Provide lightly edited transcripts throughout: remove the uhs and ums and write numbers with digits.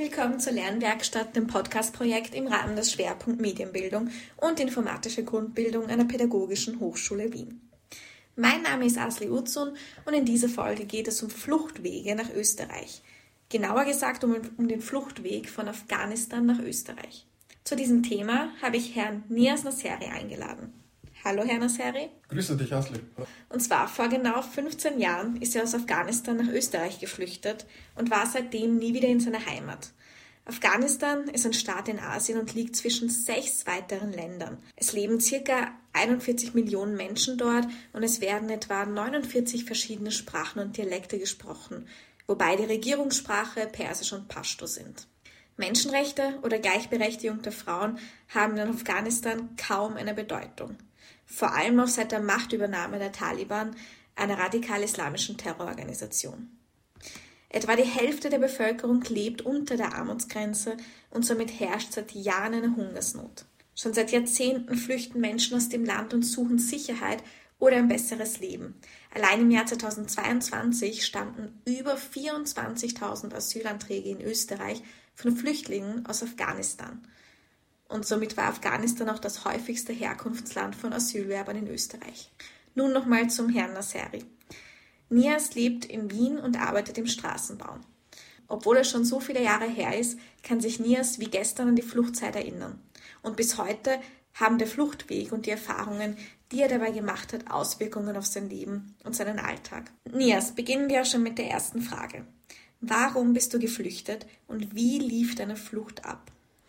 willkommen zur Lernwerkstatt, dem Podcast-Projekt im Rahmen des Schwerpunkt Medienbildung und informatische Grundbildung einer pädagogischen Hochschule Wien. Mein Name ist Asli Uzun und in dieser Folge geht es um Fluchtwege nach Österreich. Genauer gesagt um den Fluchtweg von Afghanistan nach Österreich. Zu diesem Thema habe ich Herrn Nias Nasseri eingeladen. Hallo Herr Nasseri. Grüße dich, Asli. Und zwar vor genau 15 Jahren ist er aus Afghanistan nach Österreich geflüchtet und war seitdem nie wieder in seiner Heimat. Afghanistan ist ein Staat in Asien und liegt zwischen 6 weiteren Ländern. Es leben ca. 41 Millionen Menschen dort und es werden etwa 49 verschiedene Sprachen und Dialekte gesprochen, wobei die Regierungssprache Persisch und Pashto sind. Menschenrechte oder Gleichberechtigung der Frauen haben in Afghanistan kaum eine Bedeutung. Vor allem auch seit der Machtübernahme der Taliban, einer radikal-islamischen Terrororganisation. Etwa die Hälfte der Bevölkerung lebt unter der Armutsgrenze und somit herrscht seit Jahren eine Hungersnot. Schon seit Jahrzehnten flüchten Menschen aus dem Land und suchen Sicherheit oder ein besseres Leben. Allein im Jahr 2022 stammten über 24.000 Asylanträge in Österreich von Flüchtlingen aus Afghanistan. Und somit war Afghanistan auch das häufigste Herkunftsland von Asylwerbern in Österreich. Nun nochmal zum Herrn Nasseri. Nias lebt in Wien und arbeitet im Straßenbau. Obwohl es schon so viele Jahre her ist, kann sich Nias wie gestern an die Fluchtzeit erinnern. Und bis heute haben der Fluchtweg und die Erfahrungen, die er dabei gemacht hat, Auswirkungen auf sein Leben und seinen Alltag. Nias, beginnen wir auch schon mit der ersten Frage. Warum bist du geflüchtet und wie lief deine Flucht ab?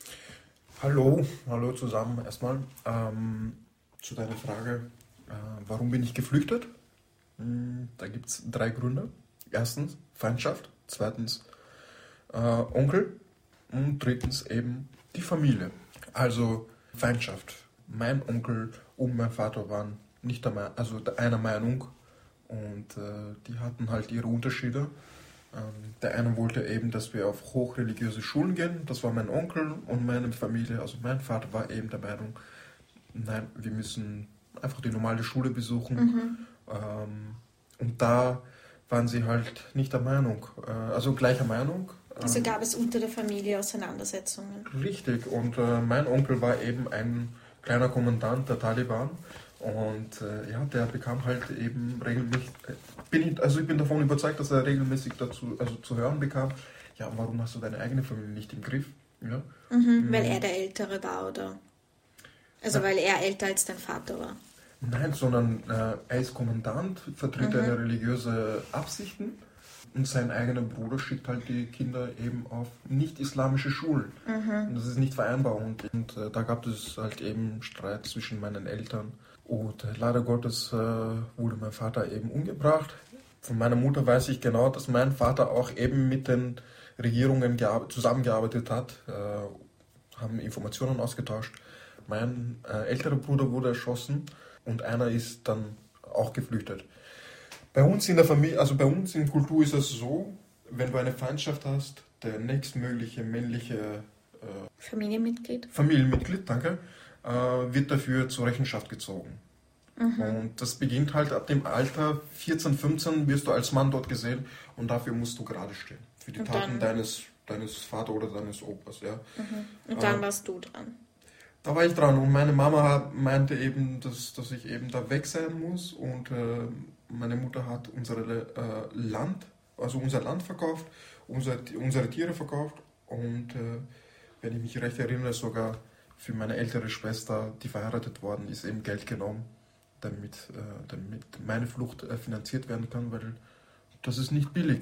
Hallo zusammen erstmal. Zu deiner Frage, warum bin ich geflüchtet? Da gibt es 3 Gründe. Erstens Feindschaft, zweitens Onkel und drittens eben die Familie. Also Feindschaft. Mein Onkel und mein Vater waren nicht einer Meinung und die hatten halt ihre Unterschiede. Der eine wollte eben, dass wir auf hochreligiöse Schulen gehen, das war mein Onkel, und meine Familie, also mein Vater war eben der Meinung, nein, wir müssen einfach die normale Schule besuchen. Und da waren sie halt nicht der Meinung, also gleicher Meinung. Also gab es unter der Familie Auseinandersetzungen? Richtig, und mein Onkel war eben ein kleiner Kommandant der Taliban. Und der bekam halt eben regelmäßig, ich bin davon überzeugt, dass er regelmäßig dazu zu hören bekam, ja, warum hast du deine eigene Familie nicht im Griff? Ja? Weil er der Ältere war, oder? Also weil er älter als dein Vater war? Nein, sondern er ist Kommandant, vertritt eine religiöse Absichten und sein eigener Bruder schickt halt die Kinder eben auf nicht-islamische Schulen. Und das ist nicht vereinbar und da gab es halt eben Streit zwischen meinen Eltern. Und leider Gottes wurde mein Vater eben umgebracht. Von meiner Mutter weiß ich genau, dass mein Vater auch eben mit den Regierungen zusammengearbeitet hat, haben Informationen ausgetauscht. Mein älterer Bruder wurde erschossen und einer ist dann auch geflüchtet. Bei uns in der Familie, also bei uns in Kultur ist es so, wenn du eine Feindschaft hast, der nächstmögliche männliche Familienmitglied, danke, wird dafür zur Rechenschaft gezogen. Und das beginnt halt ab dem Alter 14, 15 wirst du als Mann dort gesehen und dafür musst du gerade stehen. Für die Taten deines Vaters oder deines Opas. Ja. Und dann warst du dran. Da war ich dran und meine Mama meinte eben, dass ich eben da weg sein muss und meine Mutter hat unser Land verkauft, unsere Tiere verkauft und wenn ich mich recht erinnere, sogar für meine ältere Schwester, die verheiratet worden ist, eben Geld genommen, damit meine Flucht finanziert werden kann, weil das ist nicht billig.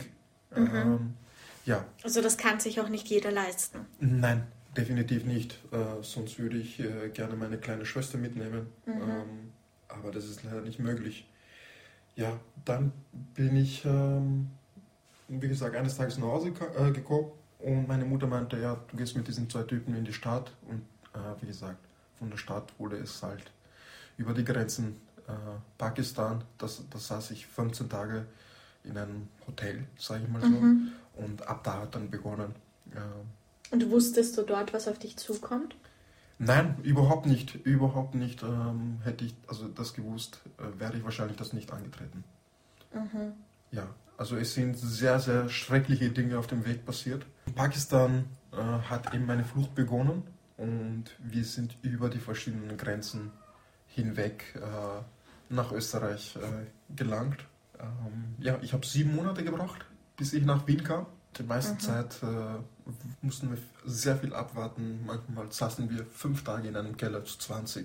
Also das kann sich auch nicht jeder leisten? Nein, definitiv nicht. Sonst würde ich gerne meine kleine Schwester mitnehmen, aber das ist leider nicht möglich. Ja, dann bin ich, wie gesagt, eines Tages nach Hause gekommen und meine Mutter meinte, ja, du gehst mit diesen 2 Typen in die Stadt und wie gesagt, von der Stadt wurde es halt über die Grenzen Pakistan, das saß ich 15 Tage in einem Hotel, sage ich mal so, und ab da hat dann begonnen. Und wusstest du dort, was auf dich zukommt? Nein, überhaupt nicht. Hätte ich also das gewusst, wäre ich wahrscheinlich das nicht angetreten. Ja, also es sind sehr, sehr schreckliche Dinge auf dem Weg passiert. In Pakistan hat eben meine Flucht begonnen und wir sind über die verschiedenen Grenzen hinweg nach Österreich gelangt. Ja, ich habe 7 Monate gebraucht, bis ich nach Wien kam. Die meiste Zeit mussten wir sehr viel abwarten. Manchmal saßen wir 5 Tage in einem Keller zu 20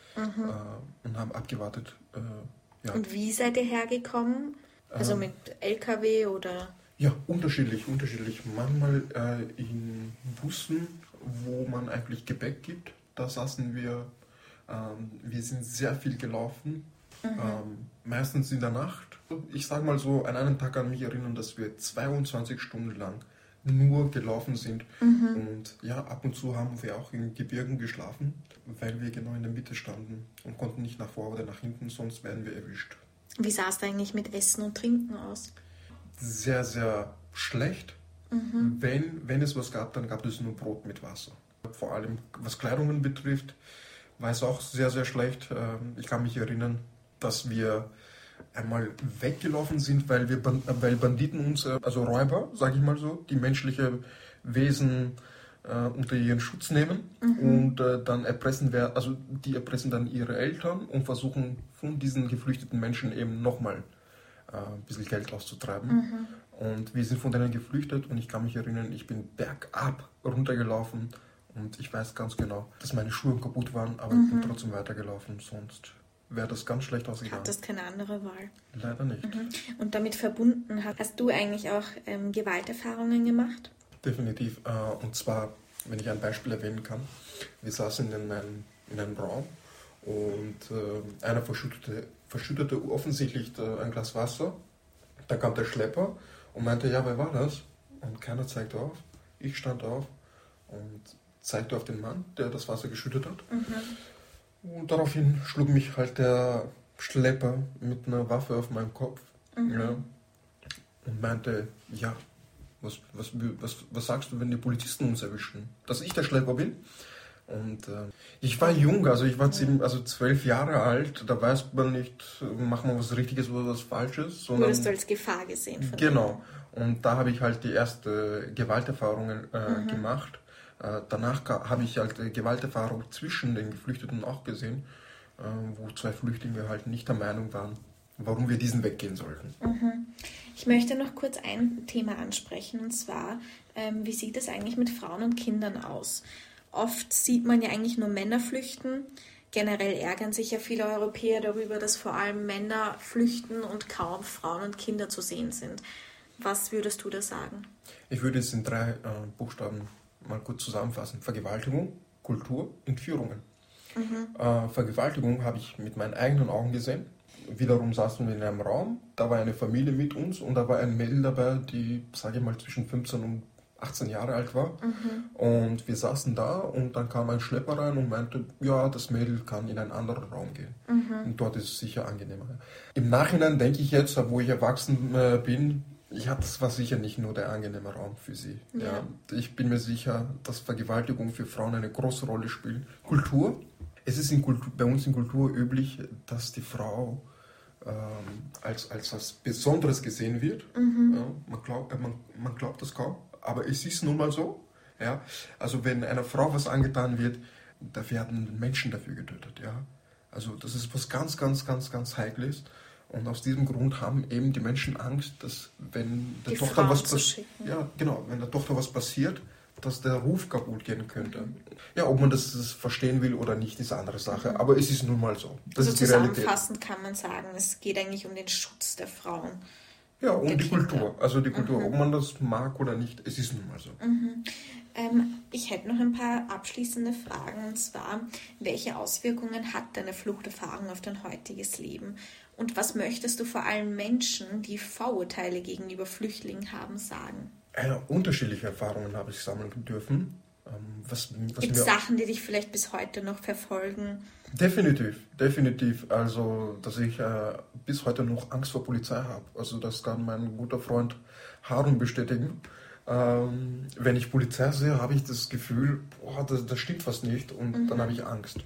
und haben abgewartet. Ja. Und wie seid ihr hergekommen? Also mit LKW oder? Ja, unterschiedlich. Manchmal in Bussen, wo man eigentlich Gepäck gibt. Da saßen wir. Wir sind sehr viel gelaufen. Meistens in der Nacht. Ich sage mal so, an einem Tag kann mich erinnern, dass wir 22 Stunden lang nur gelaufen sind. Und ja, ab und zu haben wir auch in Gebirgen geschlafen, weil wir genau in der Mitte standen und konnten nicht nach vor oder nach hinten, sonst wären wir erwischt. Wie sah es da eigentlich mit Essen und Trinken aus? Sehr, sehr schlecht. Wenn es was gab, dann gab es nur Brot mit Wasser. Vor allem was Kleidungen betrifft, war es auch sehr, sehr schlecht. Ich kann mich erinnern, dass wir einmal weggelaufen sind, weil Banditen uns, also Räuber, sage ich mal so, die menschliche Wesen unter ihren Schutz nehmen und dann die erpressen dann ihre Eltern und versuchen von diesen geflüchteten Menschen eben nochmal ein bisschen Geld auszutreiben. Und wir sind von denen geflüchtet und ich kann mich erinnern, ich bin bergab runtergelaufen und ich weiß ganz genau, dass meine Schuhe kaputt waren, aber ich bin trotzdem weitergelaufen, sonst wäre das ganz schlecht ausgegangen. Hattest keine andere Wahl? Leider nicht. Und damit verbunden, hast du eigentlich auch Gewalterfahrungen gemacht? Definitiv. Und zwar, wenn ich ein Beispiel erwähnen kann, wir saßen in einem Raum und einer verschüttete offensichtlich ein Glas Wasser. Da kam der Schlepper und meinte, ja, wer war das? Und keiner zeigte auf. Ich stand auf und zeigte auf den Mann, der das Wasser geschüttet hat. Und daraufhin schlug mich halt der Schlepper mit einer Waffe auf meinen Kopf ja, und meinte, ja, was sagst du, wenn die Polizisten uns erwischen? Dass ich der Schlepper bin? Und ich war jung, also ich war 12 Jahre alt, da weiß man nicht, machen wir was Richtiges oder was Falsches. Wurdest du als Gefahr gesehen? Von genau, und da habe ich halt die erste Gewalterfahrungen gemacht. Danach habe ich halt Gewalterfahrung zwischen den Geflüchteten auch gesehen, wo 2 Flüchtlinge halt nicht der Meinung waren, warum wir diesen Weg gehen sollten. Ich möchte noch kurz ein Thema ansprechen, und zwar, wie sieht es eigentlich mit Frauen und Kindern aus? Oft sieht man ja eigentlich nur Männer flüchten. Generell ärgern sich ja viele Europäer darüber, dass vor allem Männer flüchten und kaum Frauen und Kinder zu sehen sind. Was würdest du da sagen? Ich würde es in 3 Buchstaben mal kurz zusammenfassen. Vergewaltigung, Kultur, Entführungen. Vergewaltigung habe ich mit meinen eigenen Augen gesehen. Wiederum saßen wir in einem Raum, da war eine Familie mit uns und da war ein Mädel dabei, die, sage ich mal, zwischen 15 und 18 Jahre alt war. Und wir saßen da und dann kam ein Schlepper rein und meinte, ja, das Mädel kann in einen anderen Raum gehen. Und dort ist es sicher angenehmer. Im Nachhinein denke ich jetzt, wo ich erwachsen bin, ja, das war sicher nicht nur der angenehme Raum für sie. Ja. Ich bin mir sicher, dass Vergewaltigung für Frauen eine große Rolle spielt. Kultur. Es ist bei uns in Kultur üblich, dass die Frau als was Besonderes gesehen wird. Ja, man glaubt das kaum, aber es ist nun mal so. Ja? Also wenn einer Frau was angetan wird, da werden Menschen dafür getötet. Ja? Also das ist was ganz, ganz, ganz, ganz Heikles. Und aus diesem Grund haben eben die Menschen Angst, dass wenn der Tochter wenn der Tochter was passiert, dass der Ruf kaputt gehen könnte. Ja, ob man das verstehen will oder nicht, ist eine andere Sache. Aber es ist nun mal so. Das ist die Realität. Zusammenfassend kann man sagen, es geht eigentlich um den Schutz der Frauen. Ja, und die Kultur. Also die Kultur, ob man das mag oder nicht, es ist nun mal so. Ich hätte noch ein paar abschließende Fragen. Und zwar, welche Auswirkungen hat deine Fluchterfahrung auf dein heutiges Leben? Und was möchtest du vor allem Menschen, die Vorurteile gegenüber Flüchtlingen haben, sagen? Unterschiedliche Erfahrungen habe ich sammeln dürfen. Gibt es Sachen, die dich vielleicht bis heute noch verfolgen? Definitiv. Also, dass ich bis heute noch Angst vor Polizei habe. Also, das kann mein guter Freund Harun bestätigen. Wenn ich Polizei sehe, habe ich das Gefühl, da stimmt was nicht und dann habe ich Angst.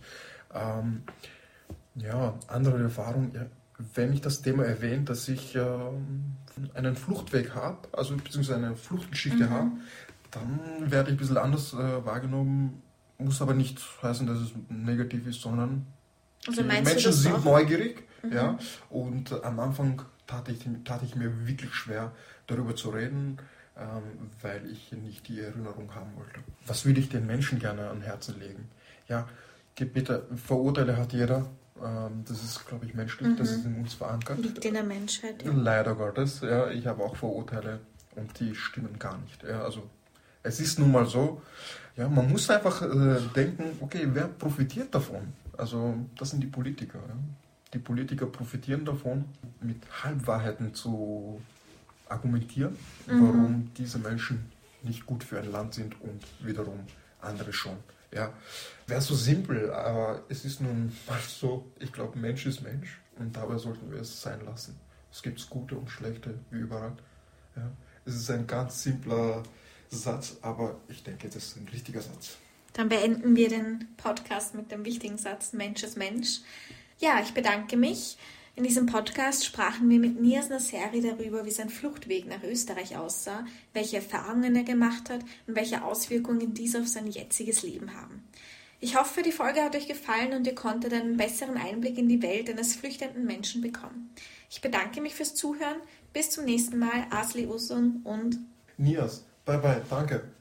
Andere Erfahrung, wenn ich das Thema erwähne, dass ich einen Fluchtweg habe, also beziehungsweise eine Fluchtgeschichte habe, dann werde ich ein bisschen anders wahrgenommen. Muss aber nicht heißen, dass es negativ ist, sondern Also die meinst du Menschen das sind auch? neugierig. Ja, und am Anfang tat ich mir wirklich schwer, darüber zu reden, weil ich nicht die Erinnerung haben wollte. Was würde ich den Menschen gerne an Herzen legen? Ja, bitte, Vorurteile hat jeder. Das ist, glaube ich, menschlich, das ist in uns verankert. Liegt in der Menschheit. Ja. Leider Gottes, ja, ich habe auch Vorurteile und die stimmen gar nicht. Ja, also es ist nun mal so, ja, man muss einfach denken, okay, wer profitiert davon? Also das sind die Politiker. Ja. Die Politiker profitieren davon, mit Halbwahrheiten zu argumentieren, warum diese Menschen nicht gut für ein Land sind und wiederum andere schon. Ja, wäre so simpel, aber es ist nun mal so, ich glaube, Mensch ist Mensch und dabei sollten wir es sein lassen. Es gibt Gute und Schlechte, wie überall. Ja. Es ist ein ganz simpler Satz, aber ich denke, das ist ein richtiger Satz. Dann beenden wir den Podcast mit dem wichtigen Satz, Mensch ist Mensch. Ja, ich bedanke mich. In diesem Podcast sprachen wir mit Nias Nasseri darüber, wie sein Fluchtweg nach Österreich aussah, welche Erfahrungen er gemacht hat und welche Auswirkungen diese auf sein jetziges Leben haben. Ich hoffe, die Folge hat euch gefallen und ihr konntet einen besseren Einblick in die Welt eines flüchtenden Menschen bekommen. Ich bedanke mich fürs Zuhören. Bis zum nächsten Mal. Asli Usun und Nias, bye bye, danke.